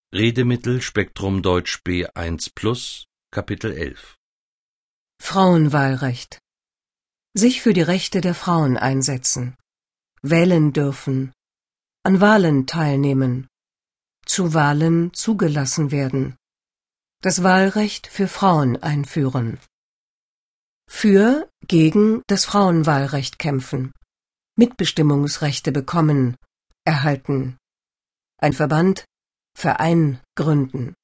Redemittel Spektrum Deutsch B1 Plus, Kapitel 11. Frauenwahlrecht. Sich für die Rechte der Frauen einsetzen. Wählen dürfen. An Wahlen teilnehmen. Zu Wahlen zugelassen werden. Das Wahlrecht für Frauen einführen. Gegen das Frauenwahlrecht kämpfen. Mitbestimmungsrechte bekommen, erhalten. Ein Verband, Verein gründen.